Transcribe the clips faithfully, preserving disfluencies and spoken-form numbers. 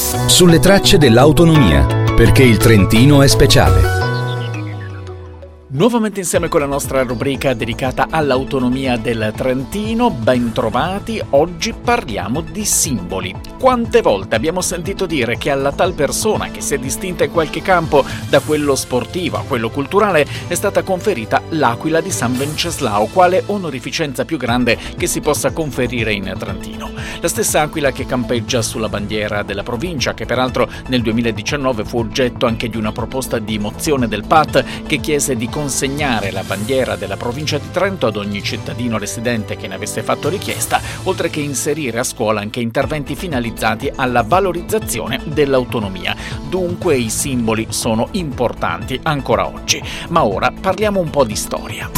Sulle tracce dell'autonomia, perché il Trentino è speciale. Nuovamente insieme con la nostra rubrica dedicata all'autonomia del Trentino, ben trovati. Oggi parliamo di simboli. Quante volte abbiamo sentito dire che alla tal persona che si è distinta in qualche campo, da quello sportivo a quello culturale, è stata conferita l'Aquila di San Venceslao, quale onorificenza più grande che si possa conferire in Trentino. La stessa aquila che campeggia sulla bandiera della provincia, che peraltro nel duemiladiciannove fu oggetto anche di una proposta di mozione del P A T che chiese di consegnare la bandiera della provincia di Trento ad ogni cittadino residente che ne avesse fatto richiesta, oltre che inserire a scuola anche interventi finalizzati alla valorizzazione dell'autonomia. Dunque i simboli sono importanti ancora oggi. Ma ora parliamo un po' di storia.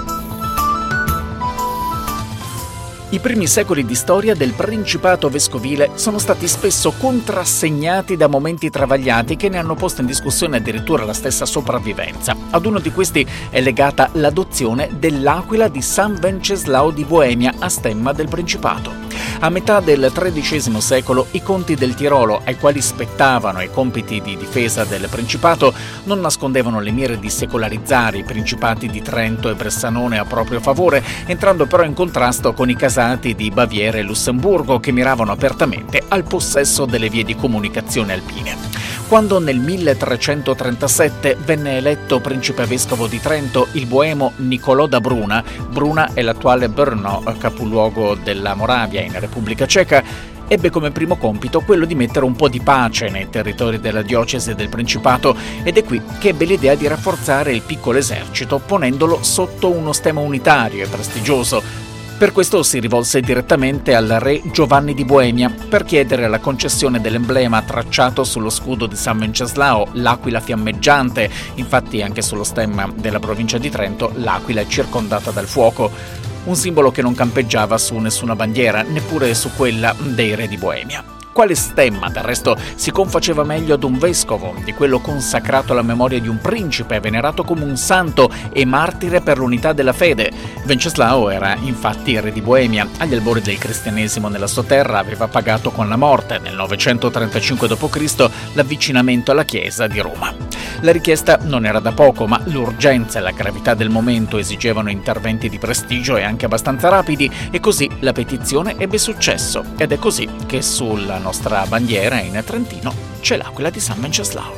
I primi secoli di storia del Principato vescovile sono stati spesso contrassegnati da momenti travagliati che ne hanno posto in discussione addirittura la stessa sopravvivenza. Ad uno di questi è legata l'adozione dell'Aquila di San Venceslao di Boemia a stemma del Principato. A metà del tredicesimo secolo i conti del Tirolo, ai quali spettavano i compiti di difesa del Principato, non nascondevano le mire di secolarizzare i principati di Trento e Bressanone a proprio favore, entrando però in contrasto con i casati di Baviera e Lussemburgo che miravano apertamente al possesso delle vie di comunicazione alpine. Quando nel milletrecentotrentasette venne eletto principe vescovo di Trento il boemo Niccolò da Bruna, Bruna è l'attuale Brno, capoluogo della Moravia in Repubblica Ceca, ebbe come primo compito quello di mettere un po' di pace nei territori della diocesi del Principato, ed è qui che ebbe l'idea di rafforzare il piccolo esercito ponendolo sotto uno stemma unitario e prestigioso. Per questo si rivolse direttamente al re Giovanni di Boemia per chiedere la concessione dell'emblema tracciato sullo scudo di San Venceslao, l'aquila fiammeggiante. Infatti anche sullo stemma della provincia di Trento l'aquila è circondata dal fuoco, un simbolo che non campeggiava su nessuna bandiera, neppure su quella dei re di Boemia. Quale stemma, del resto, si confaceva meglio ad un vescovo, di quello consacrato alla memoria di un principe, venerato come un santo e martire per l'unità della fede. Venceslao era infatti re di Boemia. Agli albori del cristianesimo nella sua terra aveva pagato con la morte, nel novecentotrentacinque dopo Cristo, l'avvicinamento alla chiesa di Roma. La richiesta non era da poco, ma l'urgenza e la gravità del momento esigevano interventi di prestigio e anche abbastanza rapidi, e così la petizione ebbe successo. Ed è così che sulla nostra bandiera in Trentino c'è l'aquila di San Venceslao.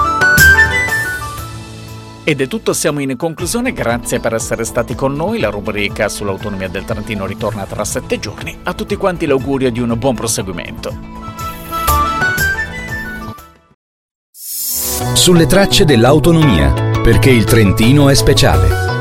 Ed è tutto, siamo in conclusione, grazie per essere stati con noi. La rubrica sull'autonomia del Trentino ritorna tra sette giorni. A tutti quanti l'augurio di un buon proseguimento. Sulle tracce dell'autonomia, perché il Trentino è speciale.